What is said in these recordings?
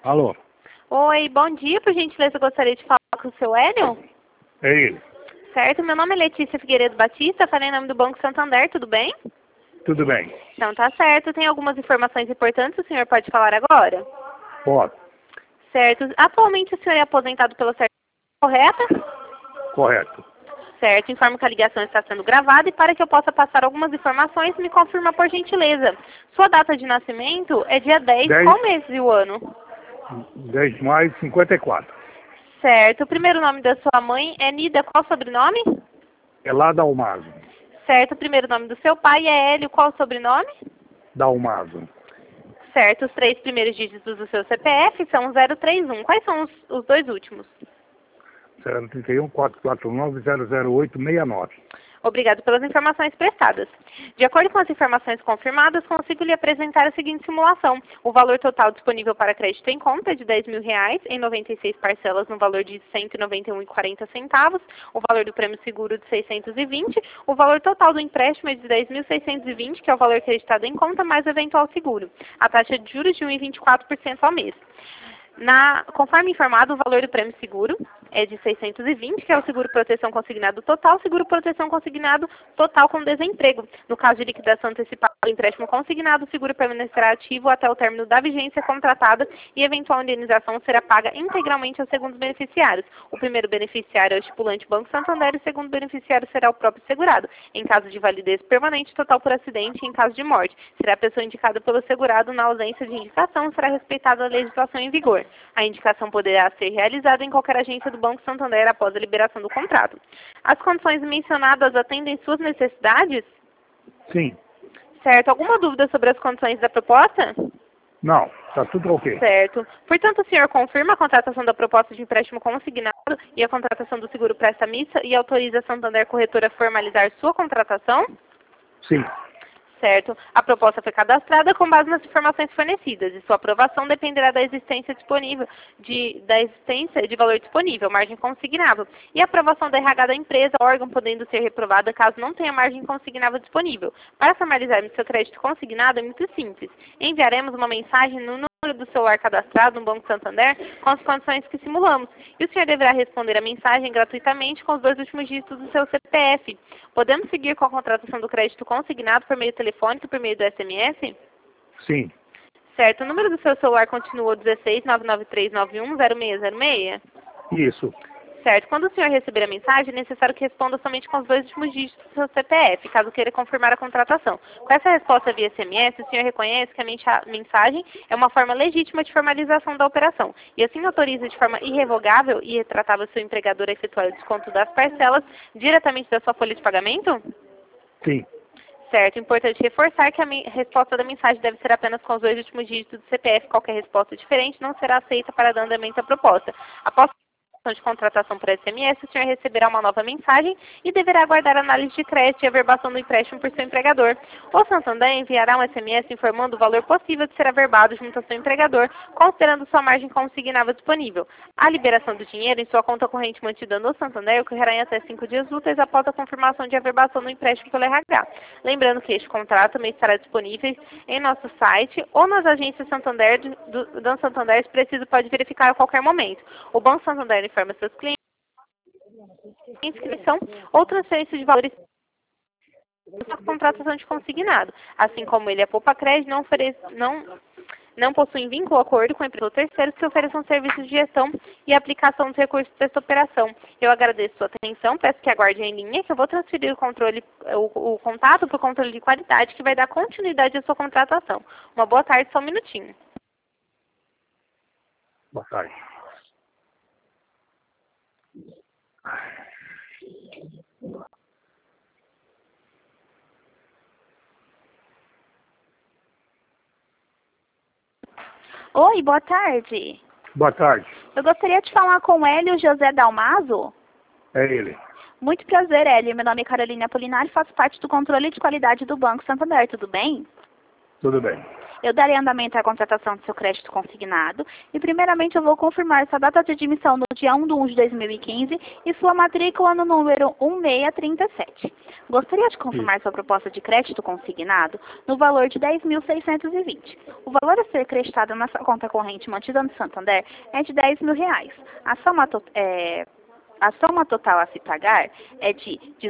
Alô? Oi, bom dia. Por gentileza, eu gostaria de falar com o seu Hélio. É ele. Certo, meu nome é Letícia Figueiredo Batista, falei em nome do Banco Santander, tudo bem? Tudo bem. Então tá certo. Tem algumas informações importantes, o senhor pode falar agora? Pode. Certo. Atualmente o senhor é aposentado pela certidão correta? Correto. Certo, informo que a ligação está sendo gravada e para que eu possa passar algumas informações, me confirma por gentileza. Sua data de nascimento é dia 10, qual mês e o ano? 10 de maio de 54. Certo, o primeiro nome da sua mãe é Nida, qual o sobrenome? É Dalmaso. Certo, o primeiro nome do seu pai é Hélio, qual o sobrenome? Dalmaso. Certo, os 3 primeiros dígitos do seu CPF são 031. Quais são os 2 últimos? 031 449 008 69. Obrigado pelas informações prestadas. De acordo com as informações confirmadas, consigo lhe apresentar a seguinte simulação. O valor total disponível para crédito em conta é de R$10.000 em 96 parcelas no valor de R$ 191,40. O valor do prêmio seguro de 620. O valor total do empréstimo é de 10.620, que é o valor acreditado em conta, mais o eventual seguro. A taxa de juros de 1,24% ao mês. Conforme informado, o valor do prêmio seguro é de 620, que é o seguro proteção consignado total, seguro proteção consignado total com desemprego. No caso de liquidação antecipada do empréstimo consignado, o seguro permanecerá ativo até o término da vigência contratada e eventual indenização será paga integralmente aos segundos beneficiários. O primeiro beneficiário é o estipulante Banco Santander e o segundo beneficiário será o próprio segurado. Em caso de validez permanente, total por acidente e em caso de morte, será a pessoa indicada pelo segurado. Na ausência de indicação, será respeitada a legislação em vigor. A indicação poderá ser realizada em qualquer agência do Banco Santander após a liberação do contrato. As condições mencionadas atendem suas necessidades? Sim. Certo. Alguma dúvida sobre as condições da proposta? Não, está tudo ok. Certo. Portanto, o senhor confirma a contratação da proposta de empréstimo consignado e a contratação do seguro presta-missa e autoriza a Santander Corretora a formalizar sua contratação? Sim. Certo. A proposta foi cadastrada com base nas informações fornecidas e sua aprovação dependerá da existência de valor disponível, margem consignável, e a aprovação da RH da empresa, órgão podendo ser reprovada caso não tenha margem consignável disponível. Para formalizarmos seu crédito consignado é muito simples. Enviaremos uma mensagem no número do celular cadastrado no Banco Santander com as condições que simulamos. E o senhor deverá responder a mensagem gratuitamente com os 2 últimos dígitos do seu CPF. Podemos seguir com a contratação do crédito consignado por meio telefônico e por meio do SMS? Sim. Certo. O número do seu celular continua 16 99391 0606? Isso. Certo. Quando o senhor receber a mensagem, é necessário que responda somente com os 2 últimos dígitos do seu CPF, caso queira confirmar a contratação. Com essa resposta via SMS, o senhor reconhece que a mensagem é uma forma legítima de formalização da operação e assim autoriza de forma irrevogável e retratável seu empregador a efetuar o desconto das parcelas diretamente da sua folha de pagamento? Sim. Certo. Importante reforçar que a resposta da mensagem deve ser apenas com os 2 últimos dígitos do CPF. Qualquer resposta diferente não será aceita para dar andamento à proposta. Após de contratação por SMS, o senhor receberá uma nova mensagem e deverá aguardar a análise de crédito e averbação do empréstimo por seu empregador. O Santander enviará um SMS informando o valor possível de ser averbado junto ao seu empregador, considerando sua margem consignável disponível. A liberação do dinheiro em sua conta corrente mantida no Santander ocorrerá em até 5 dias úteis após a confirmação de averbação do empréstimo pelo RH. Lembrando que este contrato também estará disponível em nosso site ou nas agências Santander do Santander, se preciso, pode verificar a qualquer momento. O Banco Santander informa seus clientes inscrição ou transferência de valores para contratação de consignado. Assim como ele, a Poupa Crédito não possuem vínculo ou acordo com a empresa ou terceiros que ofereçam serviços de gestão e aplicação dos recursos desta operação. Eu agradeço sua atenção, peço que aguarde em linha, que eu vou transferir o contato para o controle de qualidade, que vai dar continuidade à sua contratação. Uma boa tarde, só um minutinho. Boa tarde. Oi, boa tarde. Boa tarde. Eu gostaria de falar com o Hélio José Dalmaso. É ele. Muito prazer, Hélio. Meu nome é Carolina Apolinário e faço parte do controle de qualidade do Banco Santander. Tudo bem? Tudo bem. Eu darei andamento à contratação do seu crédito consignado e, primeiramente, eu vou confirmar sua data de admissão no dia 1/1 de 2015 e sua matrícula no número 1637. Gostaria de confirmar sua proposta de crédito consignado no valor de 10.620. O valor a ser creditado na sua conta corrente mantida no Santander é de R$ 10.000. A soma total a se pagar é de R$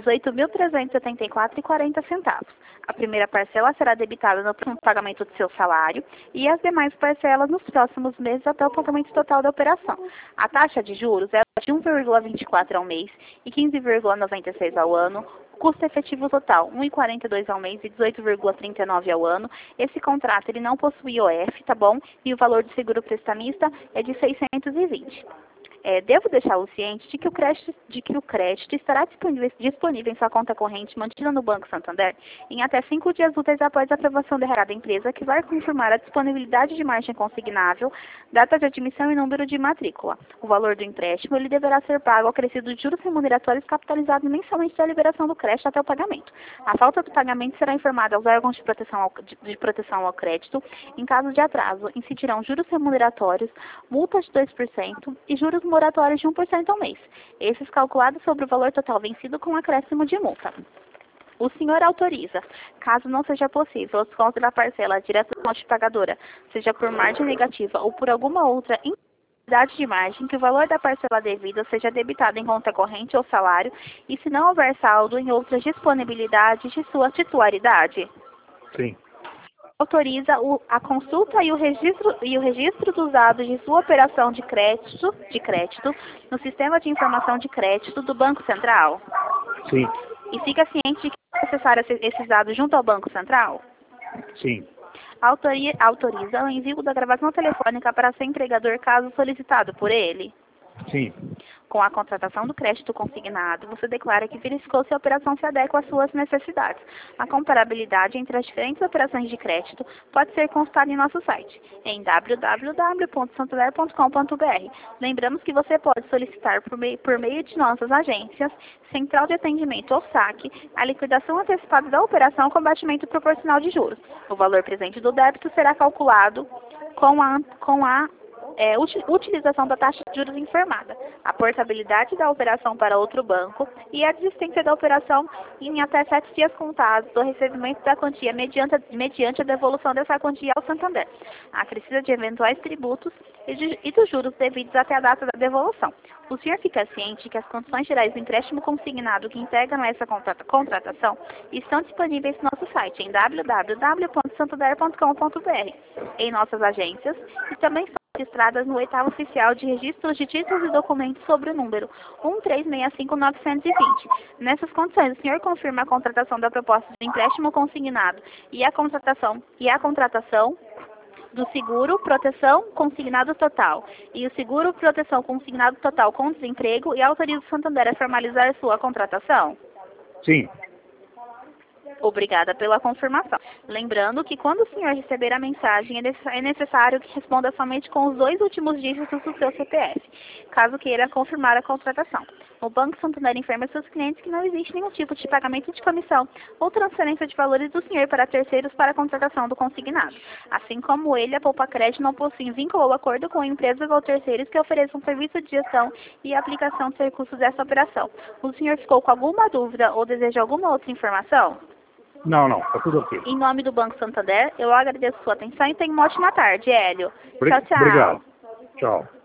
18.374,40. A primeira parcela será debitada no pagamento do seu salário e as demais parcelas nos próximos meses até o pagamento total da operação. A taxa de juros é de 1,24 ao mês e 15,96 ao ano. O custo efetivo total, 1,42 ao mês e 18,39 ao ano. Esse contrato ele não possui OF, tá bom? E o valor do seguro prestamista é de 620. Devo deixá-lo ciente de que o crédito estará disponível em sua conta corrente mantida no Banco Santander em até 5 dias úteis após a aprovação da errada empresa, que vai confirmar a disponibilidade de margem consignável, data de admissão e número de matrícula. O valor do empréstimo ele deverá ser pago acrescido de juros remuneratórios capitalizados mensalmente da liberação do crédito até o pagamento. A falta do pagamento será informada aos órgãos de proteção ao crédito. Em caso de atraso, incidirão juros remuneratórios, multas de 2% e juros moratórios de 1% ao mês. Esses calculados sobre o valor total vencido com acréscimo de multa. O senhor autoriza, caso não seja possível, o desconto da parcela direto da fonte pagadora, seja por margem negativa ou por alguma outra impossibilidade de margem, que o valor da parcela devida seja debitado em conta corrente ou salário, e se não houver saldo em outras disponibilidades de sua titularidade. Sim. Autoriza a consulta e o registro dos dados de sua operação de crédito no Sistema de Informação de Crédito do Banco Central. Sim. E fica ciente de que é necessário esses dados junto ao Banco Central. Sim. Autoriza o envio da gravação telefônica para seu empregador caso solicitado por ele. Sim. Com a contratação do crédito consignado, você declara que verificou se a operação se adequa às suas necessidades. A comparabilidade entre as diferentes operações de crédito pode ser consultada em nosso site, em www.santander.com.br. Lembramos que você pode solicitar por meio de nossas agências, central de atendimento ou saque, a liquidação antecipada da operação com batimento proporcional de juros. O valor presente do débito será calculado com a utilização da taxa de juros informada, a portabilidade da operação para outro banco e a desistência da operação em até 7 dias contados do recebimento da quantia mediante a devolução dessa quantia ao Santander, a acrescida de eventuais tributos e dos juros devidos até a data da devolução. O senhor fica ciente que as condições gerais do empréstimo consignado que integram essa contratação estão disponíveis no nosso site em www.santander.com.br, em nossas agências e também registradas no 8º Oficial de Registros de Títulos e Documentos sobre o número 1365920. Nessas condições, o senhor confirma a contratação da proposta de empréstimo consignado e a contratação do seguro proteção consignado total e o seguro proteção consignado total com desemprego e autoriza o Santander a formalizar sua contratação? Sim. Obrigada pela confirmação. Lembrando que quando o senhor receber a mensagem, é necessário que responda somente com os 2 últimos dígitos do seu CPF, caso queira confirmar a contratação. O Banco Santander informa seus clientes que não existe nenhum tipo de pagamento de comissão ou transferência de valores do senhor para terceiros para a contratação do consignado. Assim como ele, a Poupa Crédito não possui vínculo ou acordo com empresas ou terceiros que ofereçam serviço de gestão e aplicação de recursos dessa operação. O senhor ficou com alguma dúvida ou deseja alguma outra informação? Não, tá tudo ok. Em nome do Banco Santander, eu agradeço sua atenção e tenha uma ótima tarde, Hélio. Tchau, tchau. Obrigado. Tchau.